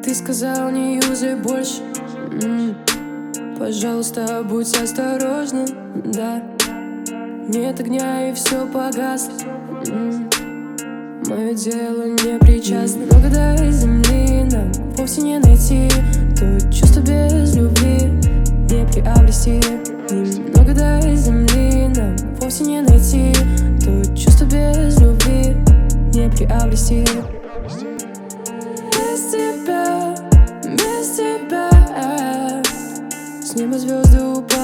Ты сказал, не юзай больше. Пожалуйста, будь осторожна, да. Нет огня и все погасло. Мое дело не причастно. Много до земли нам вовсе не найти. То чувство без любви не приобрести. Немного до земли нам вовсе не найти. То чувство без любви не приобрести. Без тебя с неба звезды упали.